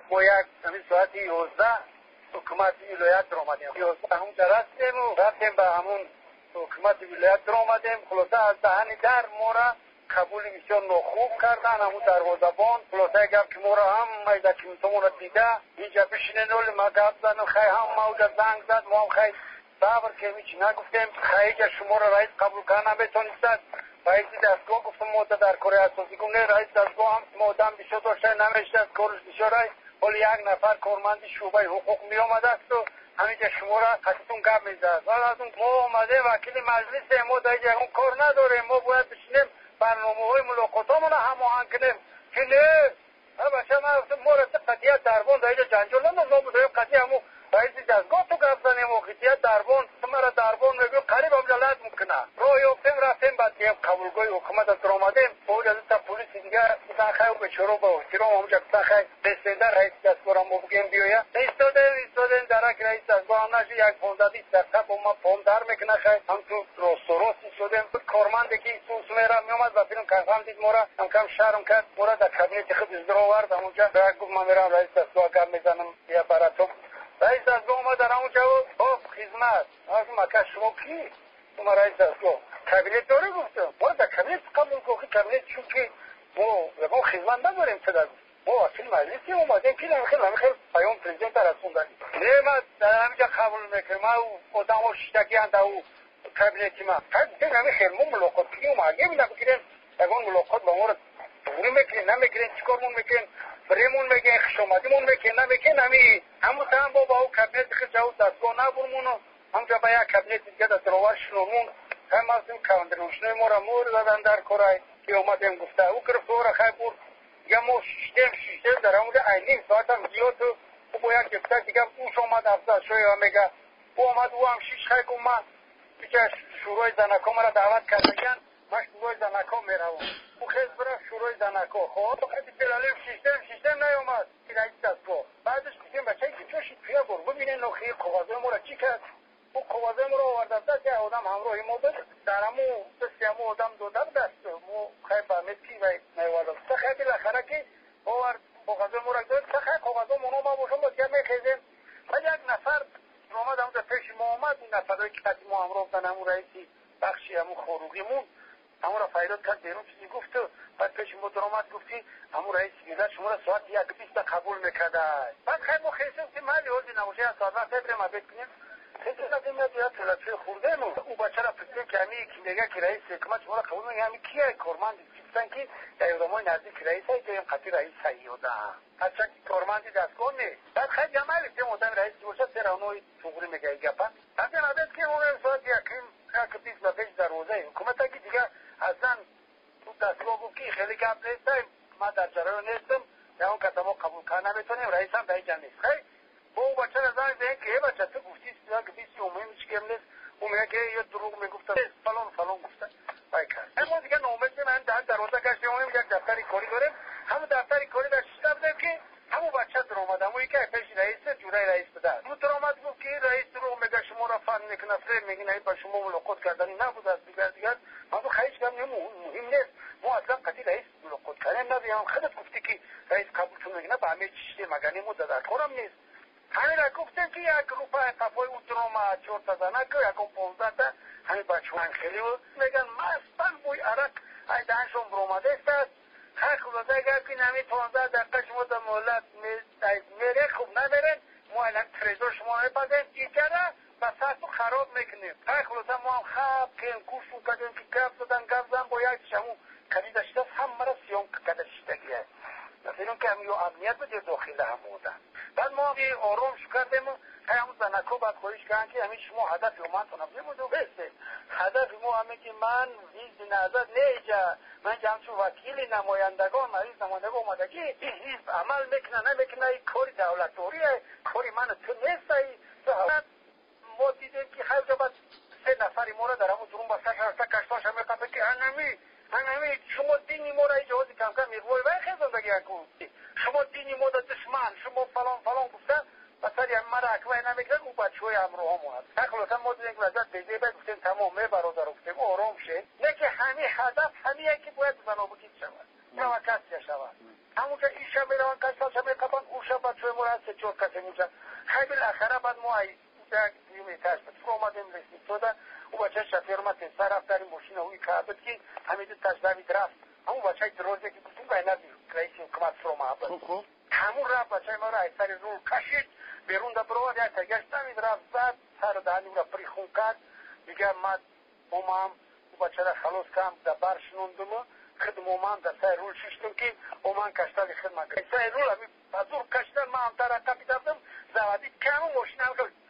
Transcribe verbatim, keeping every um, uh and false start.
ما یک همین ساعت یازده حکومت ولایت در آمدیم. یازده هم در هستیم و رفتیم به همون حکومت ولایت در آمدیم. خلاصه از دهن در ما را قبول بسیار ناخوب کردن. همون دروازه‌بان خلاصه گفت که ما را هم میده که میتون را دیده اینجا بشینین ولی ما گفت زدم خیلی هم موجه زنگ زد ما هم خیلی صبر که هیچ نگفتیم. خیلی شما را رئیس قبول کنه نمیتونستد. رئیس دستگاه گفتم ما در کار اساسی کنه رئیس دستگاه هم مادم بسیار داشته نمیشته از کارش بسیار رئیس ولی یک نفر کارمند شعبه حقوق می آمده است و همینجا شما را خطتون گپ میزد. بعد از اون ما آمده وکیل مجلس ما در اینجا اون کار نداریم. ما باید بشینیم برنامه های ملاقاتامون هماهنگ کنیم که نه بچه من گفتم ما را قضیه دربان در اینجا جنجال نمون ما بودیم قضیه همون رئیس دستگاه تو گفت زنیم و قضیه دربان مرا دربان میگو قریب هم جلد میکنه. راه یافتیم رفتیم بعد که قبولگاه حکومت از در آمدیم اونجا تا پلیس دیگه بودن خیلی به چرا با احترام اونجا بودن خیلی بسنده رئیس دستگاه را ما بگیم بیاید ایستادیم ایستادیم درک رئیس دستگاه هم نشد یک پانزده بیست دقیقه با ما پام در میکنه خیلی هم تو راست و راست ایستادیم. کارمندی که سوس میره میامد و فیلم کنفرم دید ما را هم کم شرم کرد ما را در کابینت خود از در آورد. اونجا گفت من میرم رئیس دستگاه گپ میزنم یا براتون. رئیس دستگاه اومد در اونجا و گفت خدمت از مکه شما کی؟ شما رئیس دستگاه کابینت داره گفتم ما در کابینت قبول کنیم کابینت چون که ما یکم خدمت نداریم چه داریم ما وکیل مجلسی اومدیم که نمیخوام نمیخوام پیام پرزیدنت را رسوندن نه ما در همینجا قبول میکنیم ما آدم ها شتکی اند او کابینتی ما فقط نمیخوام ما ملاقات کنیم ما اگه نمیکنیم یکم ملاقات با ما را دوری میکنیم نمیکنیم چیکارمون میکنیم بریمون میگه خشومدیمون میکنه نمیکنه همی همون تام با با کابینت که جاو دستگاه نبرمونو همجا با یک کابینت دیگه در دروار شنومون هم از این کاندروشنه ما را مور دادن در کورای که اومدیم گفته او گرفتور خیلی بور یا ما شیشتیم شیشتیم در اونجا اینیم ساعت هم زیاد و با یک گفته دیگه اوش اومد افضل شوی و میگه او اومد او هم شیش خیلی کن من بیچه شروع زنکا مرا دعوت کردگن من شروع زنکا میروم او خیلی برای شروع زنکا خب خیلی پلالیو شیشتیم شیشتیم نیومد رئیس دستگاه بعدش گفتیم بچه که چوشید پیا برو ببینه نخی قوازه ما را چی کرد او قوازه ما را آورده دست یه آدم همراه ما بود درمو دستی همو آدم دوده دست مو خیلی برمید کی و نیواده تا خیلی بالاخره که آورد قوازه ما را داد تا خیلی قوازه منو ما باشم باید که میخیزیم و یک نفر آمد همون پیش ما آمد این نفرهایی که قدیم ما همراه بودن همون رئیسی بخشی همون خاروقیمون همون را فیراد کرد بیرون چیزی گفت بعد پیش ما درآمد گفتی همون رئیس میگه شما را ساعت یک بیست قبول میکرده بعد خیلی ما خیلی که ما لیوزی نباشه از ساعت وقت بریم ما بکنیم خیلی نزدیم یاد یاد تلفی خورده نو او بچه را پسیم که همی که میگه که رئیس حکومت شما را قبول میگه همی کیه کارمند کیستن که در یادمای نزدیک رئیس هایی که قطعی رئیس سیاده هرچند که کارمندی دستگاه نیست بعد خیلی جمعه لیستیم آدم رئیس که باشه سر اونوی توقری میگه گپا بعد نزد که اون ساعت یکیم یک بیست و پیش دروازه حکومت که دیگه اصلا تو دستگاه گفت که خیلی گپ نیستم ما در جریان نیستم یا اون کتابا قبول کنه نمیتونیم رئیس هم در اینجا نیست خیلی با اون بچه را زنگ زنگ که بچه تو گفتی سیاه که بیستی اومیم هیچ کم نیست اون میگه که یه دروغ میگفته فلان فلان گفته بای کرد اما دیگه نومید من در دروازه گشتیم اومیم یک دفتری کاری داریم همون دفتری کاری در شیشته بودیم که همون بچه در آمد همون یکی پیش رئیس جورای رئیس بده اون در آمد گفت که رئیس دروغ میگه شما را فن میکنه فریب میگه نه با شما ملاقات کردنی نبود از دیگر دیگر من تو خیلی کم مهم نیست ما اصلا قطعی رئیس ملاقات کردن نداریم خودت گفتی که رئیس قبول کنه میگه به همه چیزی مگانی مو در کارم نیست همین را گفتم که یک روپای قفای او درما چهار تا زنه که یکم پانزده تا همین بچه من خیلی بود میگن مستن بوی عرق ای دهنشون برآمده است خیلی خلاصه اگر که نمی پانزده دقیقه شما در مولت میره خوب نمیرن ما الان تریزور شما میپذیم دیگره و سرتو خراب میکنیم خیلی خلاصه ما هم خواب کن کوشون کردیم که گفت دادن گفت زن با یک شمو کلیدشت است هم مرا سیام کدشتگیه مثلا که همیو امنیت بده داخل هم بودن بعد ما آرام شو کردیم همون زنکو بعد خواهش کردن که همین شما هدف رو من تونم بمونم بسته هدف ما همه که من ویز نظر نیجا من که همچون وکیل نمایندگان مریض نمایندگان اومده که این حزب عمل میکنه نمیکنه این کاری دولتوریه کاری من تو نیستی ما دیدیم که خیلی جا سه نفری ما را در همون درون با سکر کشتاش هم میقفه که هنمی هنمی شما دینی ما را اجازی کم کم میگوی وی خیلی زندگی کن شما دینی ما را دشمن شما فلان فلان گفته و سری هم مرا اکوی نمیکنن او بچه های امرو هم هست تقلیتا ما دیدیم که وزد بیزه باید گفتیم تمام می برادر گفتیم آرام شد نه که همی هدف همیه که باید بنا بکید شود نه و کسی شود همون که این شب میروان کسال شب میقبان او شب بچه ما را سه چهار کسی میشه خیلی بالاخره بعد ما یک دیوم اتاج بود فرو آمدیم رسید تو ده او بچه شفیر ما تنسا رفت در ماشین اوی که بود که همین تجدید رفت همون بچه دروزه که بودیم باید ندیم رئیس حکومت فرو ما بود همون رفت بچه ما را ایسر رول کشید بیرون ده برو ده تگشتم این رفت بعد سر دهنی را پری خون کرد دیگه من اومم او بچه را خلاص کم در بر شنوندم خدم اومم در سر رول ششتم که اومم کشتال خدمت کرد سر رول همی بزرگ کشتال من هم ترقه بیدردم زوادی کم و ماشین هم